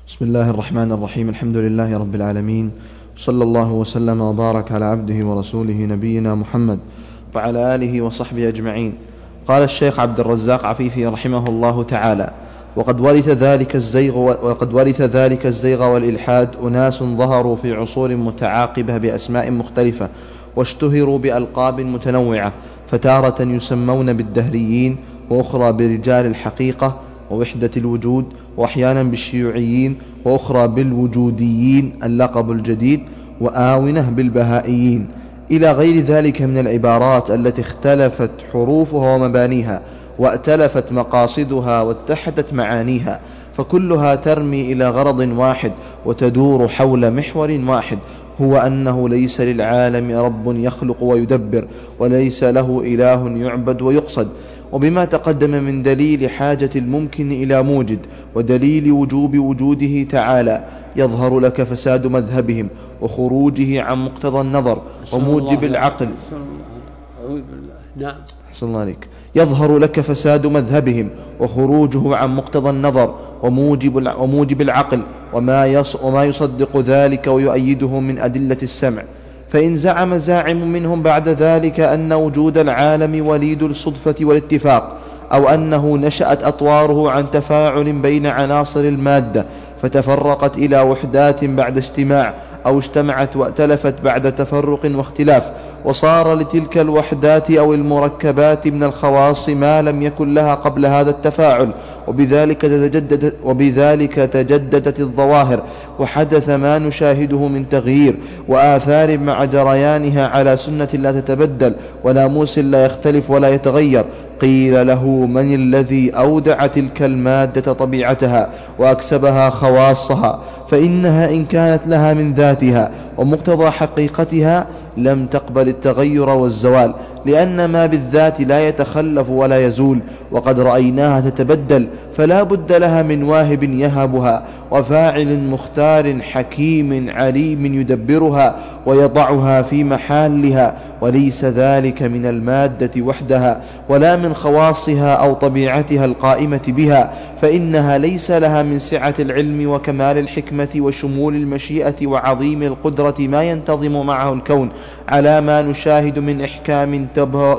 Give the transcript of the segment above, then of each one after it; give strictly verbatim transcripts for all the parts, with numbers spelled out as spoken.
بسم الله الرحمن الرحيم. الحمد لله رب العالمين، صلى الله وسلم وبارك على عبده ورسوله نبينا محمد وعلى آله وصحبه أجمعين. قال الشيخ عبد الرزاق عفيفي رحمه الله تعالى: وقد ورث ذلك الزيغ وقد ورث ذلك الزيغ والإلحاد أناس ظهروا في عصور متعاقبة بأسماء مختلفة، واشتهروا بألقاب متنوعة، فتارة يسمون بالدهريين، وأخرى برجال الحقيقة ووحدة الوجود، وأحيانا بالشيوعيين، وأخرى بالوجوديين اللقب الجديد، وآونة بالبهائيين، إلى غير ذلك من العبارات التي اختلفت حروفها ومبانيها، واتلفت مقاصدها واتحدت معانيها، فكلها ترمي إلى غرض واحد وتدور حول محور واحد، هو أنه ليس للعالم رب يخلق ويدبر، وليس له إله يعبد ويقصد. وبما تقدم من دليل حاجة الممكن إلى موجد، ودليل وجوب وجوده تعالى، يظهر لك فساد مذهبهم وخروجه عن مقتضى النظر وموجب العقل. نعم. أحسن الله عليك. يظهر لك فساد مذهبهم وخروجه عن مقتضى النظر وموجب وموجب العقل، وما يص وما يصدق ذلك ويؤيده من أدلة السمع. فإن زعم زاعم منهم بعد ذلك أن وجود العالم وليد الصدفة والاتفاق، أو أنه نشأت أطواره عن تفاعل بين عناصر المادة فتفرقت إلى وحدات بعد اجتماع، أو اجتمعت واتلفت بعد تفرق واختلاف، وصار لتلك الوحدات أو المركبات من الخواص ما لم يكن لها قبل هذا التفاعل، وبذلك تجددت, وبذلك تجددت الظواهر، وحدث ما نشاهده من تغيير وآثار مع جريانها على سنة لا تتبدل وناموس لا يختلف ولا يتغير. قيل له: من الذي أودع تلك المادة طبيعتها وأكسبها خواصها؟ فإنها إن كانت لها من ذاتها ومقتضى حقيقتها لم تقبل التغير والزوال، لأن ما بالذات لا يتخلف ولا يزول، وقد رأيناها تتبدل، فلا بد لها من واهب يهبها، وفاعل مختار حكيم عليم يدبرها ويضعها في محلها، وليس ذلك من المادة وحدها ولا من خواصها أو طبيعتها القائمة بها، فإنها ليس لها من سعة العلم وكمال الحكمة وشمول المشيئة وعظيم القدرة ما ينتظم معه الكون على ما نشاهد من إحكام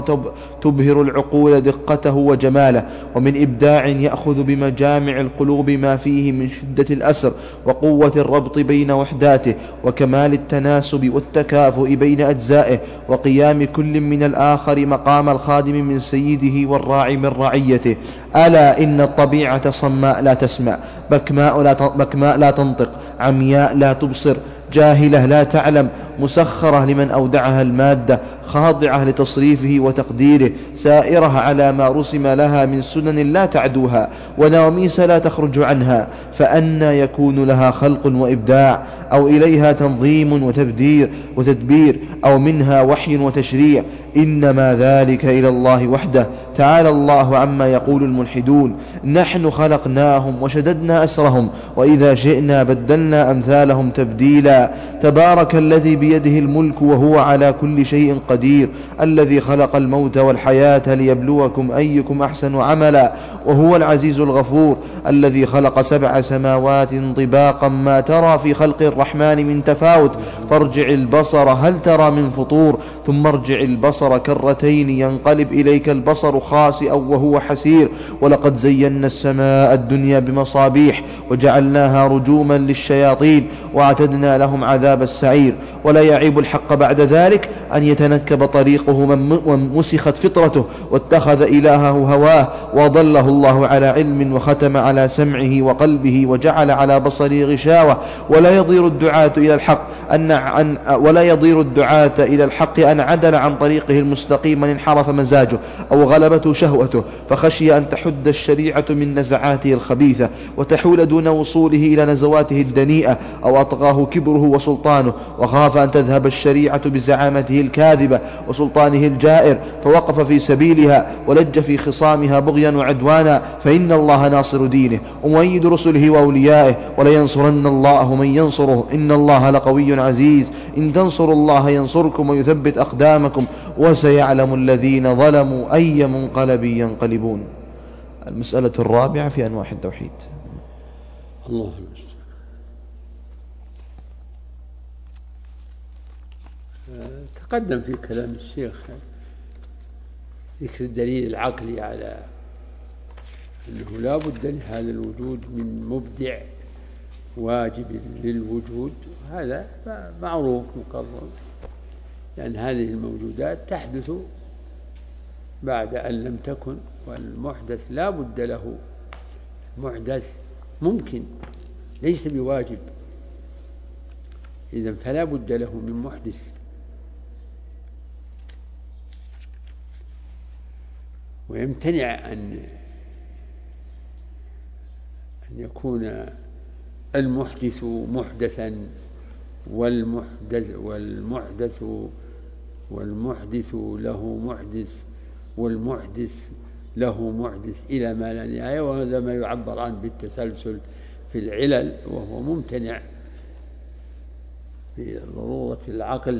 تبهر العقول دقته وجماله، ومن إبداع يأخذ بمجامع القلوب ما فيه من شدة الأسر وقوة الربط بين وحداته، وكمال التناسب والتكافؤ بين أجزائه، وقيام كل من الآخر مقام الخادم من سيده والراعي من رعيته. ألا إن الطبيعة صماء لا تسمع، بكماء لا, بكماء لا تنطق، عمياء لا تبصر، جاهلة لا تعلم، مسخرة لمن أودعها المادة، خاضعة لتصريفه وتقديره، سائرة على ما رسم لها من سنن لا تعدوها، ونواميس لا تخرج عنها، فأنى يكون لها خلق وإبداع، أو إليها تنظيم وتبدير وتدبير، أو منها وحي وتشريع؟ إنما ذلك إلى الله وحده، تعالى الله عما يقول الملحدون. نحن خلقناهم وشددنا أسرهم، وإذا شئنا بدلنا أمثالهم تبديلا. تبارك الذي بيده الملك وهو على كل شيء قدير، الذي خلق الموت والحياة ليبلوكم أيكم أحسن عملا، وهو العزيز الغفور، الذي خلق سبع سماوات طباقا ما ترى في خلق الرحمن من تفاوت، فارجع البصر هل ترى من فطور، ثم ارجع البصر كرتين ينقلب إليك البصر خاسئا وهو حسير، ولقد زينا السماء الدنيا بمصابيح وجعلناها رجوما للشياطين واعتدنا لهم عذاب السعير. ولا يعيب الحق بعد ذلك أن يتنكب طريقه من مسخت فطرته واتخذ إلهه هواه، وضله الله على علم وختم على سمعه وقلبه وجعل على بصره غشاوة. ولا يضير الدعاة إلى الحق أن عن ولا يضير الدعاة إلى الحق أن عدل عن طريقه المستقيم من انحرف مزاجه أو غلبته شهوته، فخشي أن تحد الشريعة من نزعاته الخبيثة وتحول دون وصوله إلى نزواته الدنيئة، أو أطغاه كبره وسلطانه، وخاف أن تذهب الشريعة بزعامته الكاذبة وسلطانه الجائر، فوقف في سبيلها ولج في خصامها بغيا وعدوانا. فإن الله ناصر دينه ومؤيد رسله وأوليائه، ولينصرن الله من ينصره، إن الله لقوي عزيز. إن تنصروا الله ينصركم ويثبت أقدامكم، وسيعلم الذين ظلموا أي منقلب ينقلبون. المسألة الرابعة في أنواع التوحيد. الله تقدم في كلام الشيخ ذكر الدليل العقلي على أنه لا بد لهذا الوجود من مبدع واجب للوجود، هذا معروف مقرر، لأن هذه الموجودات تحدث بعد أن لم تكن، والمحدث لا بد له. المحدث ممكن ليس بواجب، إذن فلا بد له من محدث. ويمتنع أن أن يكون المحدث محدثا والمحدث والمحدث والمحدث له محدث والمحدث له محدث إلى ما لا نهاية، وهذا ما يعبر عنه بالتسلسل في العلل، وهو ممتنع بضرورة العقل.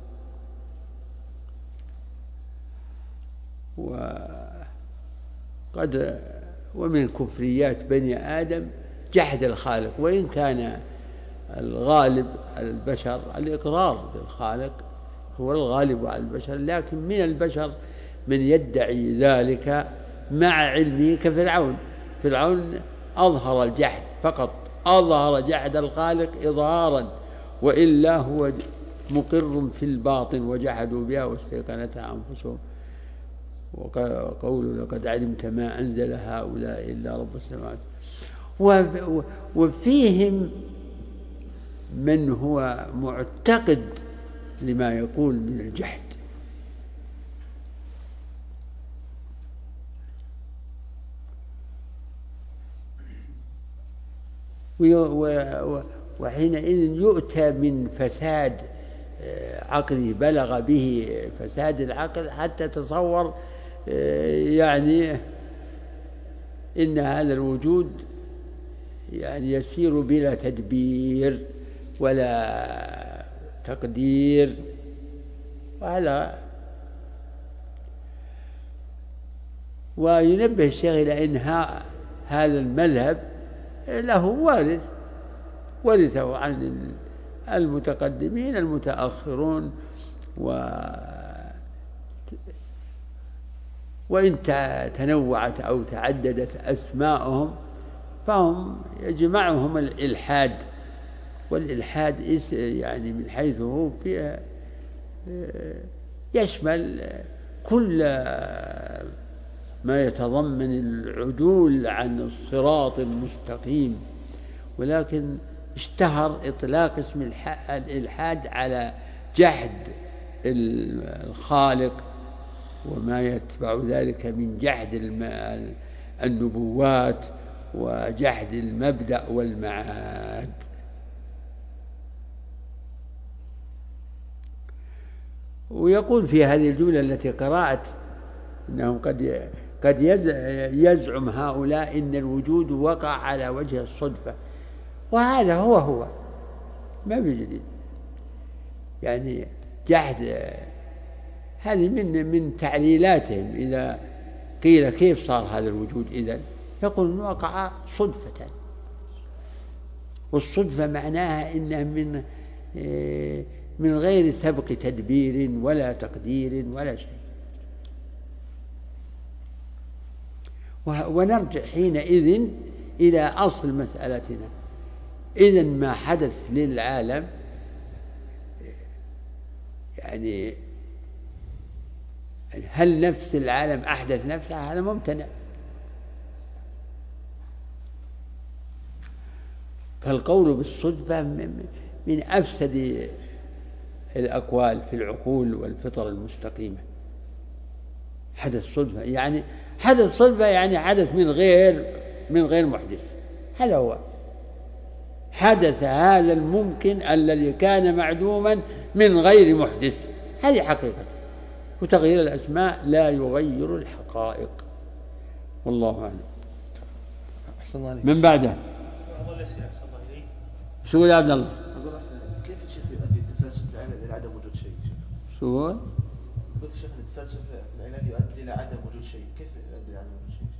وقد ومن كفريات بني آدم جحد الخالق، وإن كان الغالب على البشر الإقرار بالخالق، هو الغالب على البشر، لكن من البشر من يدعي ذلك مع علمه كفرعون. فرعون أظهر الجحد فقط، أظهر جحد الخالق إظهارا، وإلا هو مقر في الباطن وجحدوا بها واستيقنتها أنفسهم. وقوله لقد علمت ما أنزل هؤلاء إلا رب السماوات. وفيهم من هو معتقد لما يقول من الجحد، وحينئذ يؤتى من فساد عقله بلغ به فساد العقل حتى تصور يعني إن هذا الوجود يعني يسير بلا تدبير ولا تقدير. وعلى وينبه الشيخ إلى أن هذا المذهب له وارث ورثه عن المتقدمين المتأخرون، و وإن تنوعت أو تعددت أسماءهم فهم يجمعهم الإلحاد. والإلحاد يعني من حيث هو فيها يشمل كل ما يتضمن العدول عن الصراط المستقيم، ولكن اشتهر إطلاق اسم الإلحاد على جحد الخالق وما يتبع ذلك من جحد النبوات وجحد المبدأ والمعاد. ويقول في هذه الجملة التي قرأت إنهم قد قد يزعم هؤلاء إن الوجود وقع على وجه الصدفة، وهذا هو هو ما بجديد. يعني جحد هذه من من تعليلاتهم. إذا قيل كيف صار هذا الوجود إذن يقول وقع صدفة، والصدفة معناها إنه من من غير سبق تدبير ولا تقدير ولا شيء. ونرجع حينئذ إلى أصل مسألتنا. إذن ما حدث للعالم يعني هل نفس العالم أحدث نفسها؟ هذا ممتنع. فالقول بالصدفة من أفسد الأقوال في العقول والفطر المستقيمة. حدث صدفة يعني حدث صدفة يعني حدث من غير من غير محدث. هذا هو حدث هذا الممكن الذي كان معدوما من غير محدث. هذه حقيقة. وتغيير الأسماء لا يغير الحقائق. والله أعلم. من بعده شو يا عبد الله؟ أقول أحسن كيف الشيخ يؤدي التسلسل في العلل إلى عدم وجود شيء؟ شو؟ قلت الشيخ التسلسل في العلل يؤدي إلى عدم وجود شيء، كيف يؤدي إلى عدم وجود شيء؟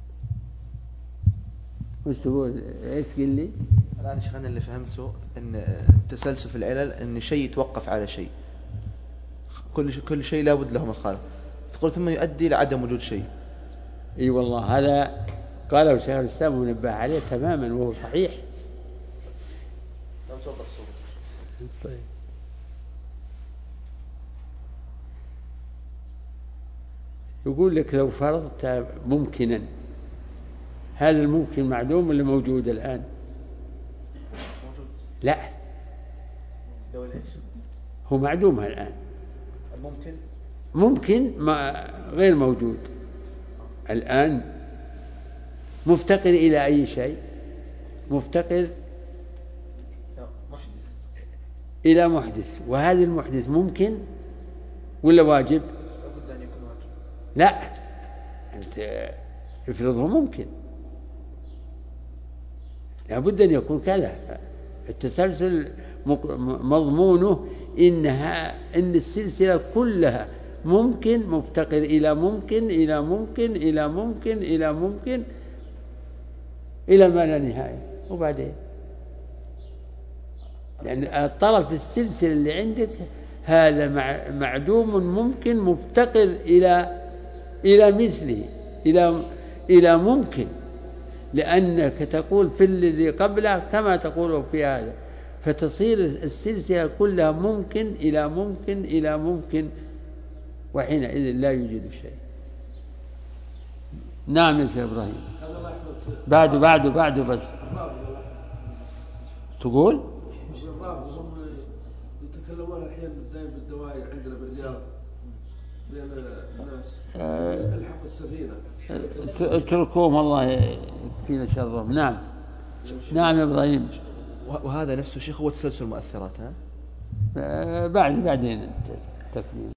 وش تقول؟ إيش قل لي؟ الآن شيخ أنا اللي فهمته إن التسلسل في العلل إن شيء يتوقف على شيء. كل شيء كل شيء لابد له من خالق، تقول ثم يؤدي إلى عدم وجود شيء. اي والله هذا قاله شيخ الإسلام ونبه عليه تماما وهو صحيح. طيب. يقول لك لو فرضت ممكنا، هذا الممكن معدوم ولا موجود الآن؟ موجود. لا، هو معدوم الآن. الممكن ممكن ما غير موجود الآن، مفتقر إلى أي شيء؟ مفتقر محدث إلى محدث، وهذا المحدث ممكن ولا واجب؟ لابد أن يكون واجب. لا، أنت افرضه ممكن، لابد أن يكون كذا. التسلسل مضمونه إنها إن السلسلة كلها ممكن مفتقر إلى ممكن إلى ممكن إلى ممكن إلى ممكن إلى ما لا نهاية. وبعدين لأن الطرف السلسلة اللي عندك هذا معدوم ممكن مفتقر إلى إلى مثله إلى إلى ممكن، لأنك تقول في الذي قبله كما تقول في هذا، فتصير السلسلة كلها ممكن إلى ممكن إلى ممكن، وحينئذ لا يوجد شيء. نعم يا شيخ إبراهيم. بعده بعده بعده بس تقول يتكلمون أحيانا دائما بالدوائر عندنا بالرياض بين الناس الحق السفينة، اتركوهم الله يكفينا شرهم. نعم نعم يا إبراهيم. وهذا نفسه شيخ هو تسلسل المؤثرات. ها بعد بعدين تكمل.